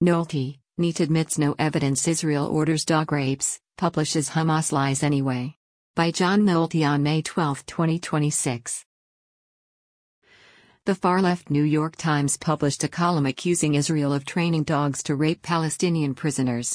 Nolte, NET admits no evidence Israel orders dog rapes, publishes Hamas lies anyway. By John Nolte on May 12, 2026. The far-left New York Times published a column accusing Israel of training dogs to rape Palestinian prisoners.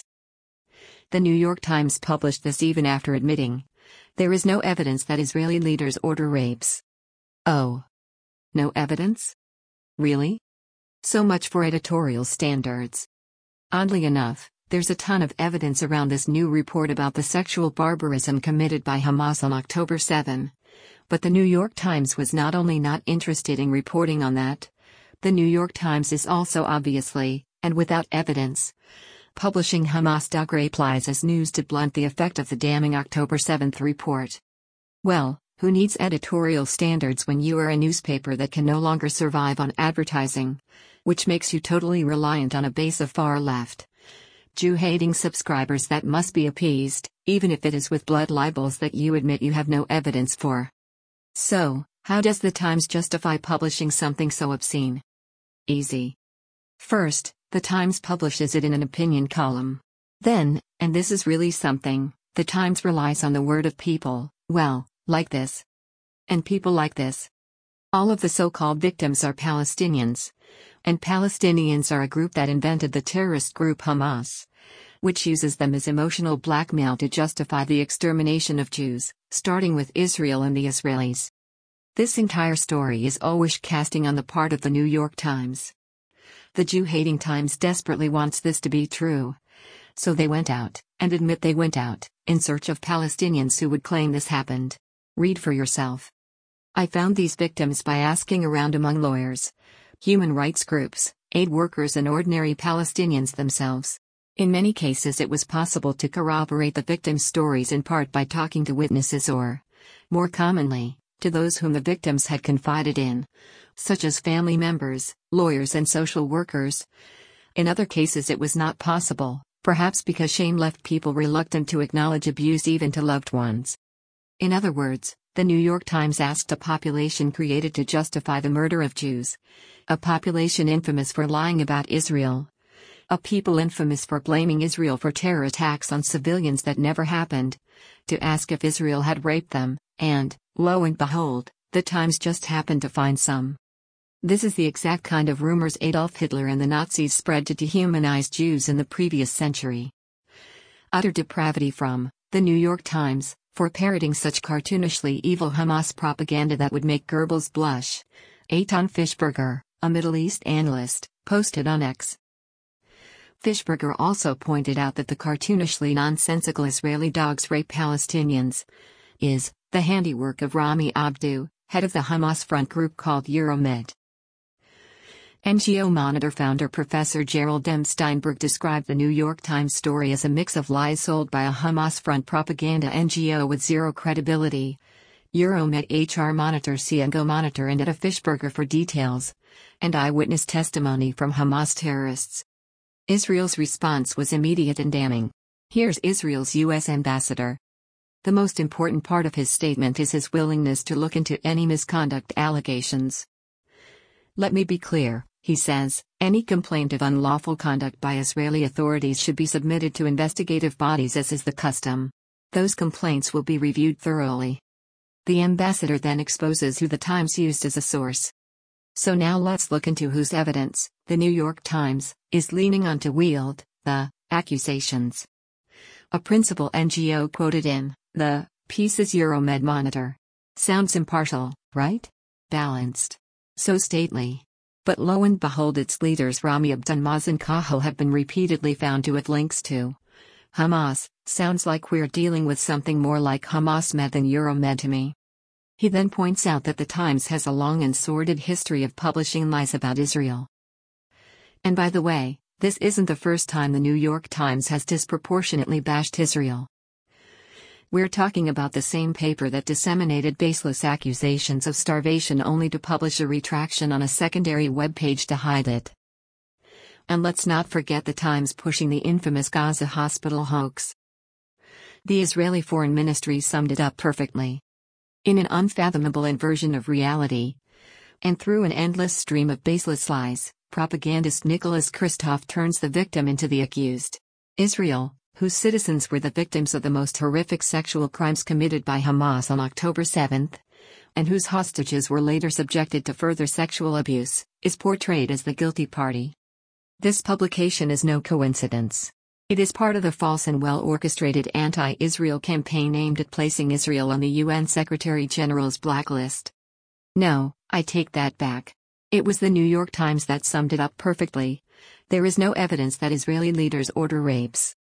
The New York Times published this even after admitting, there is no evidence that Israeli leaders order rapes. Oh. No evidence? Really? So much for editorial standards. Oddly enough, there's a ton of evidence around this new report about the sexual barbarism committed by Hamas on October 7. But the New York Times was not only not interested in reporting on that, the New York Times is also obviously, and without evidence, publishing Hamas dog rape lies as news to blunt the effect of the damning October 7 report. Well, who needs editorial standards when you are a newspaper that can no longer survive on advertising, which makes you totally reliant on a base of far-left, Jew-hating subscribers that must be appeased, even if it is with blood libels that you admit you have no evidence for. So, how does the Times justify publishing something so obscene? Easy. First, the Times publishes it in an opinion column. Then, and this is really something, the Times relies on the word of people, well, like this. And people like this. All of the so-called victims are Palestinians. And Palestinians are a group that invented the terrorist group Hamas, which uses them as emotional blackmail to justify the extermination of Jews, starting with Israel and the Israelis. This entire story is all wish-casting on the part of the New York Times. The Jew-hating Times desperately wants this to be true. So they went out, and admit they went out, in search of Palestinians who would claim this happened. Read for yourself. I found these victims by asking around among lawyers, human rights groups, aid workers and ordinary Palestinians themselves. In many cases it was possible to corroborate the victims' stories in part by talking to witnesses or, more commonly, to those whom the victims had confided in, such as family members, lawyers and social workers. In other cases it was not possible, perhaps because shame left people reluctant to acknowledge abuse even to loved ones. In other words, the New York Times asked a population created to justify the murder of Jews, a population infamous for lying about Israel, a people infamous for blaming Israel for terror attacks on civilians that never happened, to ask if Israel had raped them, and, lo and behold, the Times just happened to find some. This is the exact kind of rumors Adolf Hitler and the Nazis spread to dehumanize Jews in the previous century. Utter depravity from the New York Times, for parroting such cartoonishly evil Hamas propaganda that would make Goebbels blush. Eitan Fischberger, a Middle East analyst, posted on X. Fischberger also pointed out that the cartoonishly nonsensical Israeli dogs rape Palestinians is the handiwork of Rami Abdu, head of the Hamas front group called Euromed. NGO Monitor founder Professor Gerald M. Steinberg described the New York Times story as a mix of lies sold by a Hamas front propaganda NGO with zero credibility. Euromed HR Monitor Ciengo Monitor and Etta Fischberger for details. And eyewitness testimony from Hamas terrorists. Israel's response was immediate and damning. Here's Israel's U.S. ambassador. The most important part of his statement is his willingness to look into any misconduct allegations. Let me be clear, he says, any complaint of unlawful conduct by Israeli authorities should be submitted to investigative bodies as is the custom. Those complaints will be reviewed thoroughly. The ambassador then exposes who the Times used as a source. So now let's look into whose evidence the New York Times is leaning on to wield the accusations. A principal NGO quoted in the piece is Euromed Monitor. Sounds impartial, right? Balanced. So stately. But lo and behold, its leaders Rami Abdu and Mazen Kahal have been repeatedly found to have links to Hamas. Sounds like we're dealing with something more like Hamas Med than Euromed to me. He then points out that the Times has a long and sordid history of publishing lies about Israel. And by the way, this isn't the first time the New York Times has disproportionately bashed Israel. We're talking about the same paper that disseminated baseless accusations of starvation only to publish a retraction on a secondary webpage to hide it. And let's not forget the Times pushing the infamous Gaza hospital hoax. The Israeli Foreign Ministry summed it up perfectly. In an unfathomable inversion of reality, and through an endless stream of baseless lies, propagandist Nicholas Kristof turns the victim into the accused. Israel, whose citizens were the victims of the most horrific sexual crimes committed by Hamas on October 7, and whose hostages were later subjected to further sexual abuse, is portrayed as the guilty party. This publication is no coincidence. It is part of the false and well-orchestrated anti-Israel campaign aimed at placing Israel on the UN Secretary-General's blacklist. No, I take that back. It was the New York Times that summed it up perfectly. There is no evidence that Israeli leaders order rapes.